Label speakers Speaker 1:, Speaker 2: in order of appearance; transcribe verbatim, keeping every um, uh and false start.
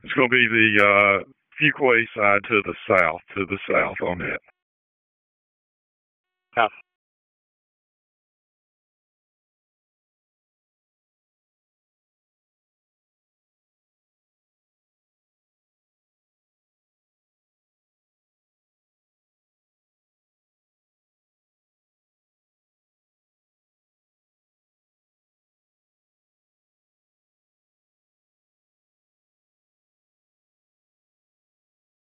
Speaker 1: It's going to be the uh, Fuquay side to the south, to the south on that.
Speaker 2: Yeah.